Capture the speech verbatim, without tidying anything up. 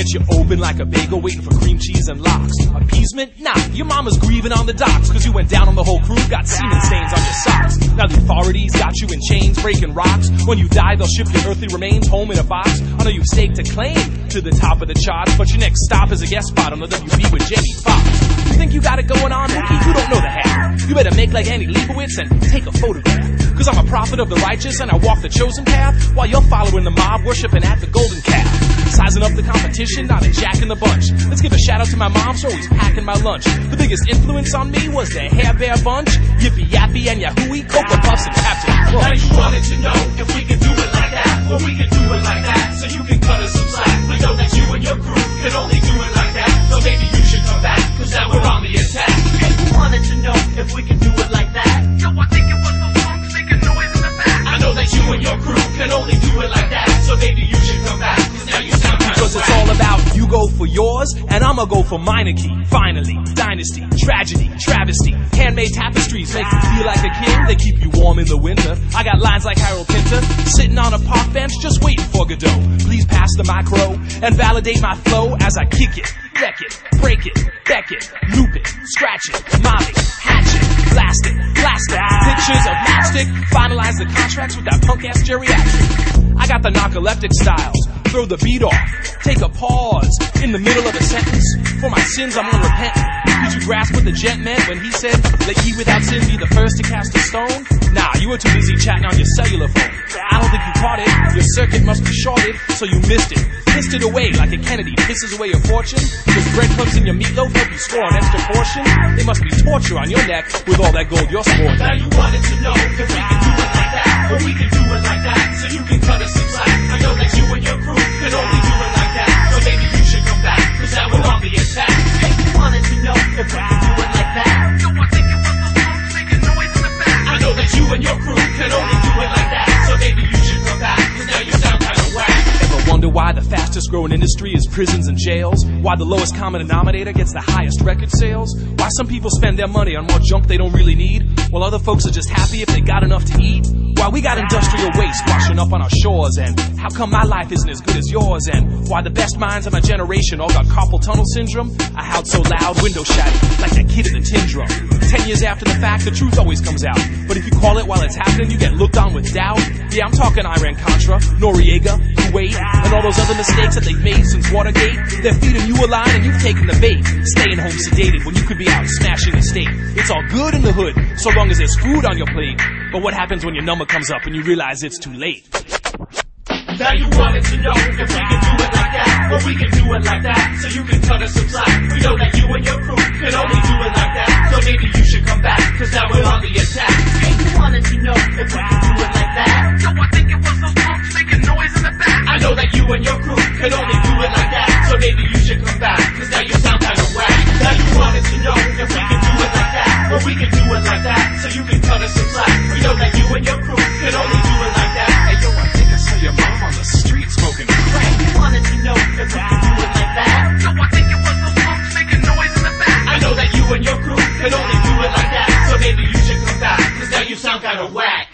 Get you open like a bagel, waiting for cream cheese and lox. Appeasement? Nah, your mama's grieving on the docks, cause you went down on the whole crew, got semen stains on your socks. Now the authorities got you in chains, breaking rocks. When you die, they'll ship your earthly remains home in a box. I know you've staked a claim to the top of the charts, but your next stop is a guest spot on the W B with Jamie Foxx. You think you got it going on, Mookie? You don't know the half. You better make like Annie Leibovitz and take a photograph. Cause I'm a prophet of the righteous and I walk the chosen path, while you're following the mob, worshiping at the golden calf. Sizing up the competition, not a jack in the bunch. Let's give a shout out to my mom, so always packing my lunch. The biggest influence on me was the Hair Bear Bunch, Yippee Yappy and Yahooey, Cocoa Puffs and Captain Crunch. Now you wanted to know if we can do it like that. Well, we can do it like that, so you can cut us some slack. We know that you and your crew can only do it like that, so maybe you should come back, cause now we're on the attack. And you wanted to know if we can do it like that. Yo, I think it was the punks making noise in the back. I know that you and your crew can only do it like that, so maybe you should come back, cause now you sound kind of Cause it's all about you go for yours, and I'ma go for monarchy. Finally, dynasty, tragedy, travesty. Handmade tapestries make you feel like a king. They keep you warm in the winter. I got lines like Harold Pinter, sitting on a park bench just waiting for Godot. Please pass the micro and validate my flow as I kick it, wreck it, break it, beck it, loop it, scratch it, mob it, hatch it, blast it, blast it. Pictures of matchstick, finalize the contracts with that punk ass geriatric. I got the narcoleptic styles. Throw the beat off, take a pause in the middle of a sentence. For my sins, I'm unrepentant. Did you grasp what the gent meant when he said, let ye without sin be the first to cast a stone? Nah, you were too busy chatting on your cellular phone. I don't think you caught it. Your circuit must be shorted, so you missed it. Pissed it away like a Kennedy pisses away your fortune. Cause breadcrumbs in your meatloaf help you score an extra portion. They must be torture on your neck with all that gold you're sporting. Now you wanted to know if we can do it like that, or we can do it like that, so you can cut us some slack. I know that you and your crew can only do it like that, so maybe you should come back, cause now we're on the attack. And you wanted to know if we can do it like that. Yo, I think it was the punks making noise in the back. I know that you and your crew can only do it like that, so maybe you should come back, cause now you sound kinda whack. Ever wonder why the fastest growing industry is prisons and jails? Why the lowest common denominator gets the highest record sales? Why some people spend their money on more junk they don't really need, while other folks are just happy if they got enough to eat? Why we got industrial waste washing up on our shores, and how come my life isn't as good as yours? And why the best minds of my generation all got carpal tunnel syndrome? I howled so loud, window shattered, like that kid in the tin drum. Ten years after the fact, the truth always comes out. But if you call it while it's happening, you get looked on with doubt. Yeah, I'm talking Iran-Contra, Noriega, Kuwait, and all those other mistakes that they've made since Watergate. They're feeding you a line and you've taken the bait, staying home sedated when you could be out smashing the state. It's all good in the hood, so long as there's food on your plate. But what happens when your number comes up and you realize it's too late? Now you wanted to know if we can do it like that, or we can do it like that, so you can cut us some slack. We know that you and your crew can only do it like that, so maybe you should come back, cause now we're on the attack. And you wanted to know if we can do it like that. Yo, I think it was those punks making noise in the back. I know that you and your crew can only do it like that, so maybe you should come back, cause now you sound kinda whack. Now you wanted to know if we can do it like that, or we can do it like that, so you can cut us some slack. We know that you and your crew can only do it like that. Hey yo, I think I saw your mom on the street smoking crack. You wanted to know if we can do it like that. Yo, I think it was those punks making noise in the back. I know that you and your crew can only do it like that, so maybe you should come back, cause now you sound kinda whack.